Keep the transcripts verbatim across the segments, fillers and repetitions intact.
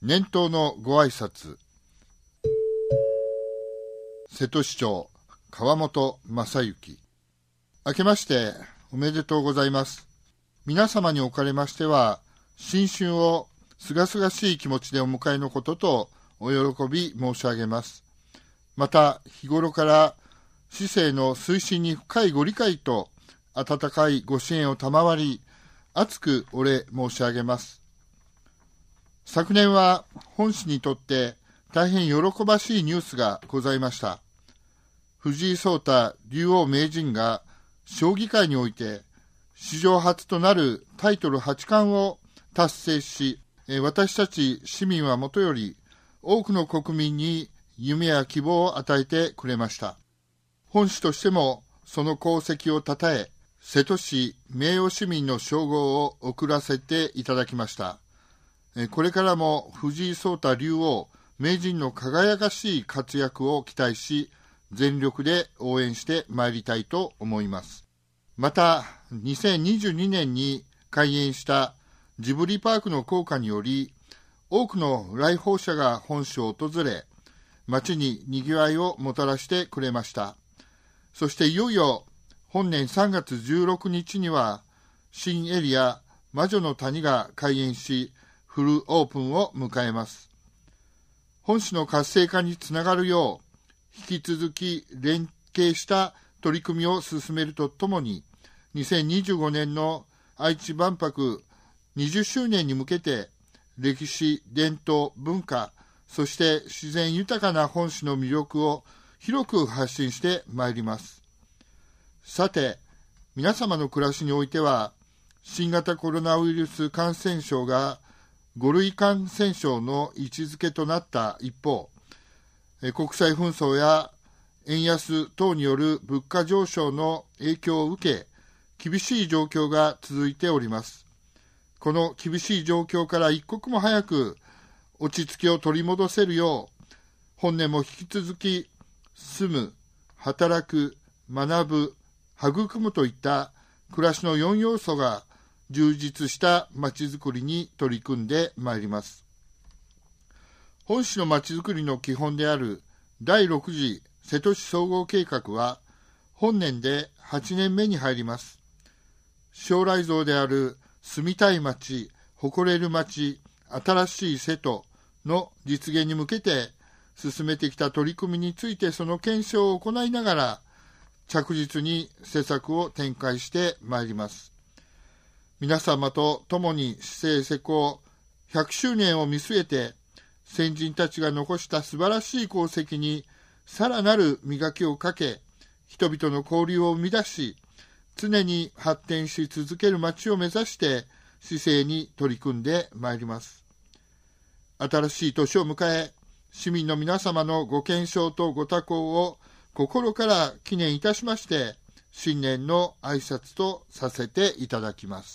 年頭のご挨拶。瀬戸市長川本正幸。明けましておめでとうございます。皆様におかれましては、新春をすがすがしい気持ちでお迎えのこととお喜び申し上げます。また日頃から市政の推進に深いご理解と温かいご支援を賜り、厚くお礼申し上げます。昨年は本市にとって大変喜ばしいニュースがございました。藤井聡太竜王名人が将棋界において史上初となるタイトル八冠を達成し、私たち市民はもとより多くの国民に夢や希望を与えてくれました。本市としてもその功績をたたえ、瀬戸市名誉市民の称号を贈らせていただきました。これからも藤井聡太竜王名人の輝かしい活躍を期待し、全力で応援してまいりたいと思います。またにせんにじゅうにねんに開園したジブリパークの効果により、多くの来訪者が本市を訪れ、街ににぎわいをもたらしてくれました。そしていよいよ本年さんがつじゅうろくにちには新エリア魔女の谷が開園し、フルオープンを迎えます。本市の活性化につながるよう、引き続き連携した取り組みを進めるとともに、にせんにじゅうごねんの愛知万博にじゅっしゅうねんに向けて、歴史、伝統、文化、そして自然豊かな本市の魅力を広く発信してまいります。さて、皆様の暮らしにおいては、新型コロナウイルス感染症がご類感染症の位置づけとなった一方、国際紛争や円安等による物価上昇の影響を受け、厳しい状況が続いております。この厳しい状況から一刻も早く落ち着きを取り戻せるよう、本年も引き続き住む、働く、学ぶ、育むといった暮らしのよん要素が充実したまちづくりに取り組んでまいります。本市のまちづくりの基本であるだいろく次瀬戸市総合計画は本年ではちねんめに入ります。将来像である住みたい街、誇れる街、新しい瀬戸の実現に向けて進めてきた取り組みについて、その検証を行いながら着実に施策を展開してまいります。皆様と共に市政施行ひゃくしゅうねんを見据えて、先人たちが残した素晴らしい功績にさらなる磨きをかけ、人々の交流を生み出し、常に発展し続ける街を目指して市政に取り組んでまいります。新しい年を迎え、市民の皆様のご健勝とご多幸を心から祈念いたしまして、新年の挨拶とさせていただきます。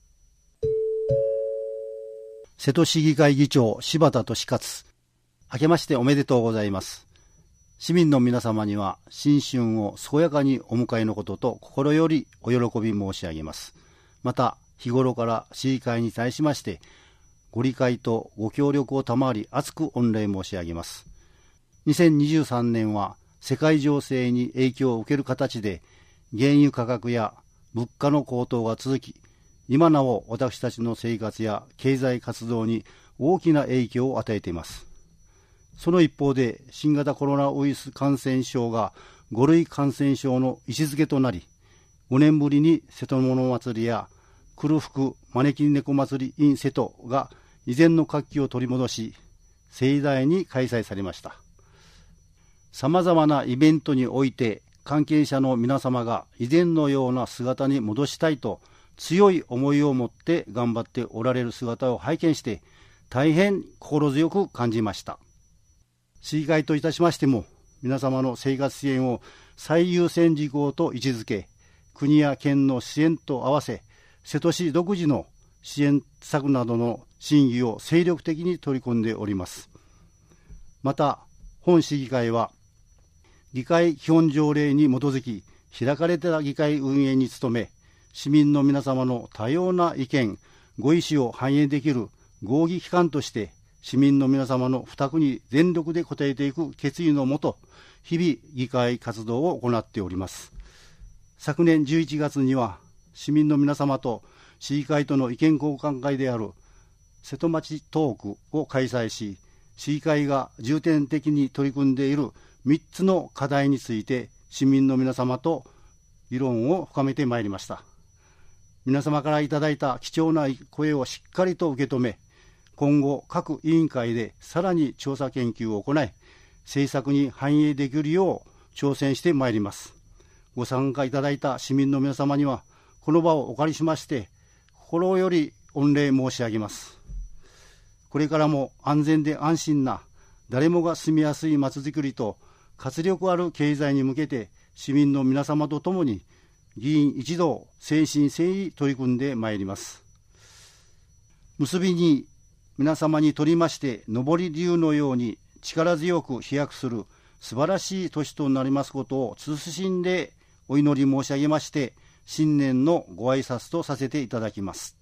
瀬戸市議会議長柴田俊勝。明けましておめでとうございます。市民の皆様には新春を健やかにお迎えのことと心よりお喜び申し上げます。また日頃から市議会に対しましてご理解とご協力を賜り、厚く御礼申し上げます。にせんにじゅうさんねんは世界情勢に影響を受ける形で原油価格や物価の高騰が続き、今なお私たちの生活や経済活動に大きな影響を与えています。その一方で新型コロナウイルス感染症がご類感染症の位置づけとなり、ごねんぶりに瀬戸物祭りや黒福招き猫祭り in 瀬戸が以前の活気を取り戻し、盛大に開催されました。さまざまなイベントにおいて関係者の皆様が以前のような姿に戻したいと強い思いを持って頑張っておられる姿を拝見して大変心強く感じました。市議会といたしましても皆様の生活支援を最優先事項と位置づけ、国や県の支援と合わせ瀬戸市独自の支援策などの審議を精力的に取り組んでおります。また本市議会は議会基本条例に基づき開かれた議会運営に努め、市民の皆様の多様な意見ご意思を反映できる合議機関として市民の皆様の負託に全力で応えていく決意のもと、日々議会活動を行っております。昨年じゅういちがつには、市民の皆様と市議会との意見交換会である瀬戸町トークを開催し、市議会が重点的に取り組んでいるみっつの課題について市民の皆様と議論を深めてまいりました。皆様からいただいた貴重な声をしっかりと受け止め、今後各委員会でさらに調査研究を行い、政策に反映できるよう挑戦してまいります。ご参加いただいた市民の皆様には、この場をお借りしまして心より御礼申し上げます。これからも安全で安心な誰もが住みやすいまちづくりと活力ある経済に向けて、市民の皆様とともに議員一同誠心誠意取り組んでまいります。結びに、皆様にとりまして上り竜のように力強く飛躍する素晴らしい年となりますことを謹んでお祈り申し上げまして、新年のご挨拶とさせていただきます。